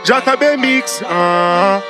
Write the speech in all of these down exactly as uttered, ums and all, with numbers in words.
J B Mix. Ah.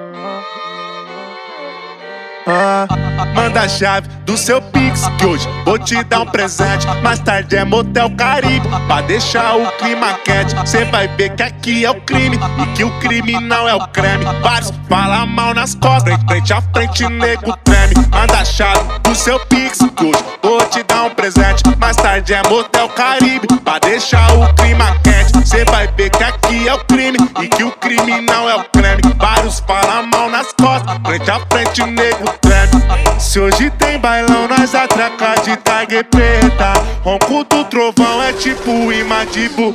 Ah, manda a chave do seu Pix, que hoje vou te dar um presente. Mais tarde é Motel Caribe, pra deixar o clima quente. Cê vai ver que aqui é o crime e que o crime não é o creme. Vários falam mal nas costas, frente a frente nego treme. Manda a chave do seu Pix, que hoje vou te dar um presente. Mais tarde é Motel Caribe, pra deixar o clima quente. Cê vai ver que aqui é o crime e que o crime não é o creme. Vários falam mal nas costas, frente a frente nego treme. Se hoje tem bailão, nós atraca de tag preta. Ronco do trovão é tipo imã de bu.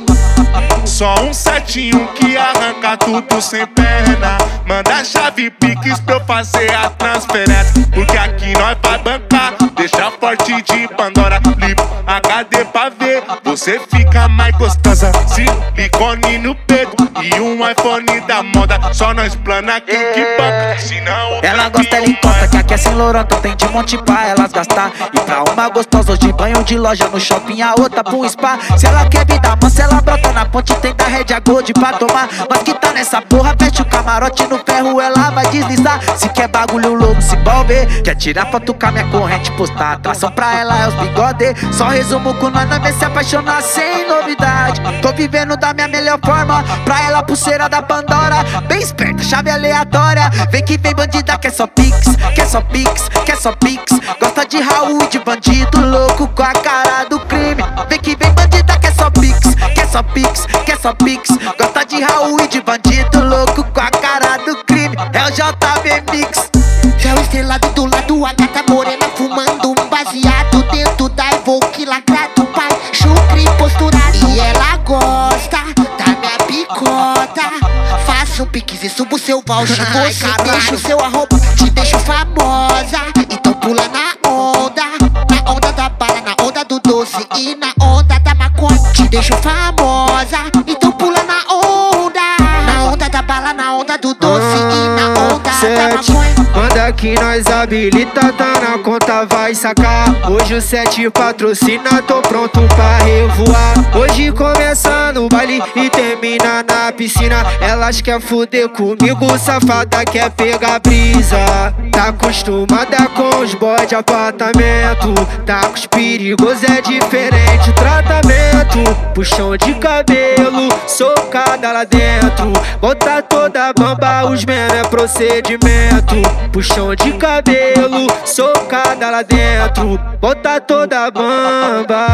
Só um sete um que arranca tudo sem perna. Manda a chave Pix pra eu fazer a transferência, porque aqui nós vai bancar. Deixa forte de Pandora, lipo H D pra ver. Você fica mais gostosa, silicone no peito e um iPhone da moda. Só nós plana quem que banca, senão ela gosta, ela importa, que aqui é sem lorota, tem de monte pra elas gastar. E pra uma gostosa hoje banho de loja no shopping, a outra pro spa. Se ela quer vida mansa, ela brota na ponte, tem da Red a Gold pra tomar. Mas que tá nessa porra, veste o camarote no ferro, ela vai deslizar. Se quer bagulho louco, se envolve, quer tirar foto com a minha corrente, postar atração pra ela é os bigode. Só resumo com nós, nós vê se apaixonar sem novidade. Tô vivendo da minha melhor forma, pra ela pulseira da Pandora. Bem esperta, chave aleatória, vem que vem bandida, quer só Pix, quer só Pix, quer só Pix. Gosta de Raul e de bandido louco com a cara do crime. Vem que vem bandida, quer só Pix, quer só Pix, quer só Pix. Gosta de Raul e de bandido louco com a cara do crime. É o J B Mix. Já o estrelado do lado, a gata morena fumando um baseado dentro da Evoque, lacrado, pai, chucre posturado. E ela gosta da minha picota. Faça um Pix e subo seu voucher. Você deixa o seu arroba, te deixo famosa. Então pula na onda, na onda da bala, na onda do doce e na onda da maconha. Te deixo famosa, então pula na onda, na onda da bala, na onda do doce e na onda da maconha. Manda que nós habilita, tá na conta, vai sacar. Hoje o sete patrocina, tô pronto pra revoar. Hoje começando o baile e termina na piscina. Elas quer fuder comigo, safada quer pegar brisa. Tá acostumada com os boy de apartamento, tá com os perigos, é diferente o tratamento. Puxão de cabelo, socada lá dentro, bota toda a bamba, os meno é procedimento. Puxão de cabelo, socada lá dentro, bota toda a bamba.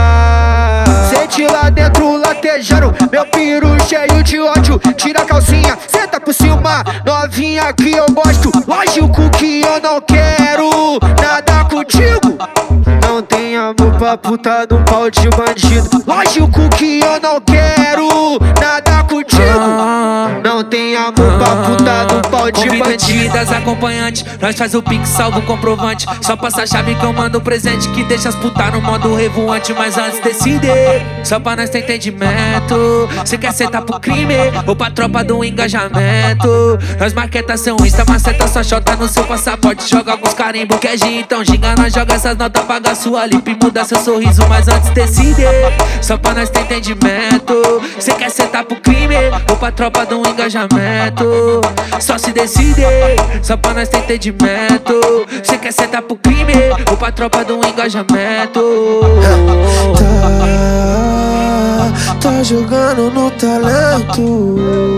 Sente lá dentro latejando, meu piru cheio de ódio. Tira a calcinha, senta por cima, novinha que eu gosto. Lógico que eu não quero nada contigo. Não tem amor pra puta do pau de bandido. Lógico que eu não quero nada contigo. Não tem amor pra puta do pau de bandido. Das acompanhantes, nós faz o Pix, salvo o comprovante. Só passa a chave que eu mando o presente, que deixa as putas no modo revoante. Mas antes decide, só pra nós ter entendimento. Cê quer sentar pro crime ou pra tropa do engajamento? Nós maqueta seu Insta, maceta sua xota no seu passaporte. Joga alguns carimbo que é G, então ginga. Nós joga essas notas, paga sua lip e muda seu sorriso. Mas antes decide, só pra nós ter entendimento. Cê quer sentar pro crime ou pra tropa do engajamento? Só se decide, só pra nós ter entendimento. Cê quer sentar pro crime ou pra tropa do engajamento? Tá, tá jogando no talento.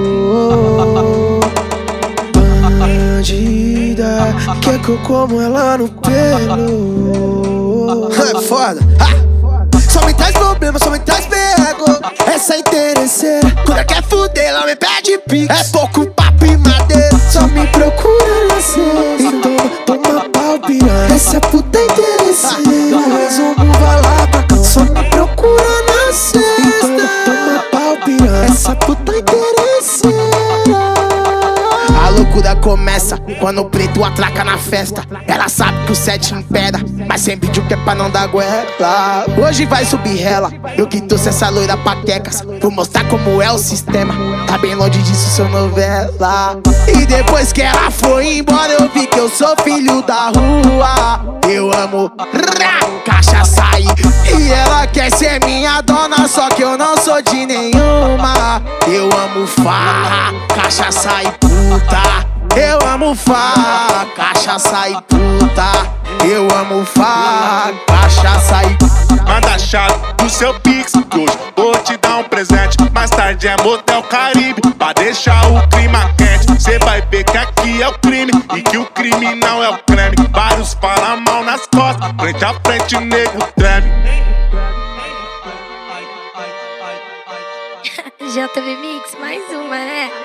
Bandida, quer que eu como ela no pelo. É foda. Ha! Só me traz problema, só me traz pego. Essa interesseira, quando ela quer fuder, ela me pede Pix. É pouco papo e madeira. Só me procura na cesta e toma, toma pau piranha. Essa puta é interesseira, o resumo vai lá pra cá. Só me procura na cesta e toma, toma pau piranha. Essa puta é interesseira. A loucura começa quando o preto atraca na festa. Ela sabe que o sete impera, mas sempre diz que é pra não dar guerra. Hoje vai subir ela, eu que trouxe essa loira patecas. Vou mostrar como é o sistema, tá bem longe disso, seu novela. E depois que ela foi embora, eu vi que eu sou filho da rua. eu amo rá, cachaça e, e ela quer ser minha dona, só que eu não sou de nenhuma. Eu amo farra, cachaça e puta. Eu amo farra, cachaça e puta. Eu amo farra, cachaça e puta. Manda a chave do seu Pix, que hoje vou te dar um presente. Mais tarde é Motel Caribe, pra deixar o clima quente. Cê vai ver que aqui é o crime e que o crime não é o creme. Vários falam a mão nas costas, frente a frente o nego treme. J B Mix, mais uma, né?